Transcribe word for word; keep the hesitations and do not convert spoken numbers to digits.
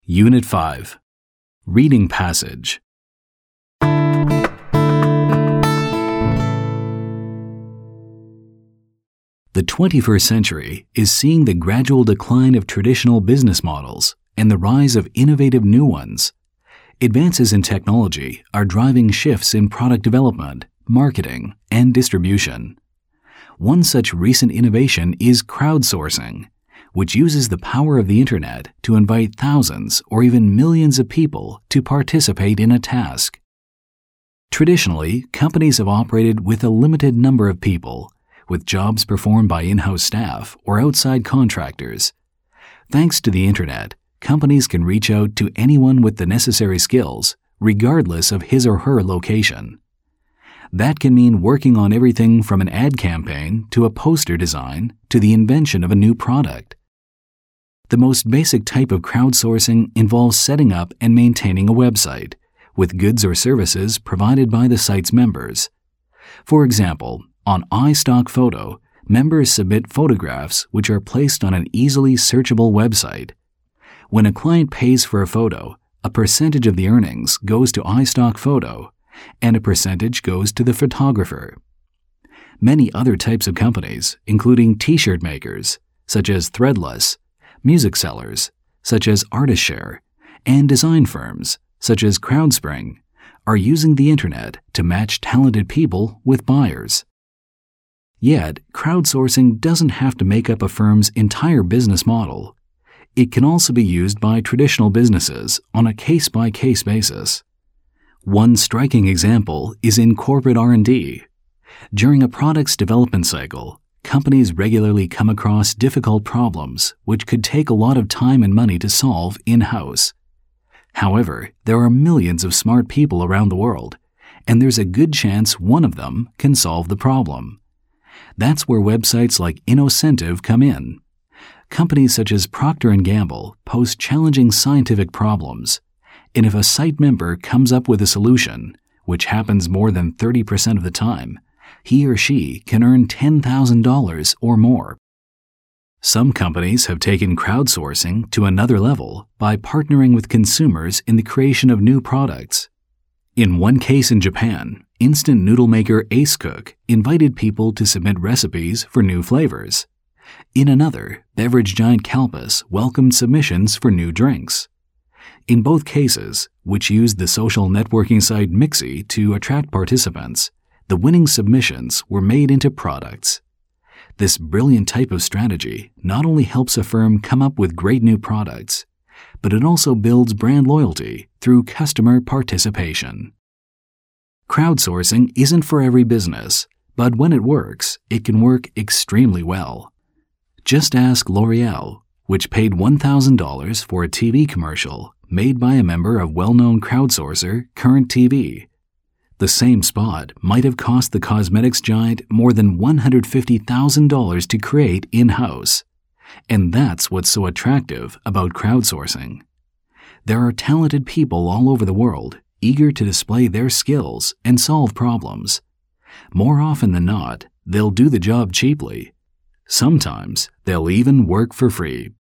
Unit five. Reading Passage. The twenty-first century is seeing the gradual decline of traditional business models and the rise of innovative new ones. Advances in technology are driving shifts in product development, marketing, and distribution. One such recent innovation is crowdsourcing, which uses the power of the Internet to invite thousands or even millions of people to participate in a task. Traditionally, companies have operated with a limited number of people, with jobs performed by in-house staff or outside contractors. Thanks to the Internet, companies can reach out to anyone with the necessary skills, regardless of his or her location. That can mean working on everything from an ad campaign to a poster design to the invention of a new product. The most basic type of crowdsourcing involves setting up and maintaining a website, with goods or services provided by the site's members. For example, on iStockPhoto, members submit photographs which are placed on an easily searchable website. When a client pays for a photo, a percentage of the earnings goes to iStockPhoto, and a percentage goes to the photographer. Many other types of companies, including t-shirt makers, such as Threadless, music sellers, such as ArtistShare, and design firms, such as Crowdspring, are using the Internet to match talented people with buyers. Yet, crowdsourcing doesn't have to make up a firm's entire business model. It can also be used by traditional businesses on a case-by-case basis. One striking example is in corporate R and D. During a product's development cycle, companies regularly come across difficult problems which could take a lot of time and money to solve in-house. However, there are millions of smart people around the world, and there's a good chance one of them can solve the problem. That's where websites like Innocentive come in. Companies such as Procter and Gamble post challenging scientific problems, and if a site member comes up with a solution, which happens more than thirty percent of the time, he or she can earn ten thousand dollars or more. Some companies have taken crowdsourcing to another level by partnering with consumers in the creation of new products. In one case in Japan, instant noodle maker Ace Cook invited people to submit recipes for new flavors. In another, beverage giant Calpis welcomed submissions for new drinks. In both cases, which used the social networking site Mixi to attract participants, the winning submissions were made into products. This brilliant type of strategy not only helps a firm come up with great new products, but it also builds brand loyalty through customer participation. Crowdsourcing isn't for every business, but when it works, it can work extremely well. Just ask L'Oreal, which paid one thousand dollars for a T V commercial made by a member of well-known crowdsourcer Current T V. The same spot might have cost the cosmetics giant more than one hundred fifty thousand dollars to create in-house. And that's what's so attractive about crowdsourcing. There are talented people all over the world eager to display their skills and solve problems. More often than not, they'll do the job cheaply. Sometimes they'll even work for free.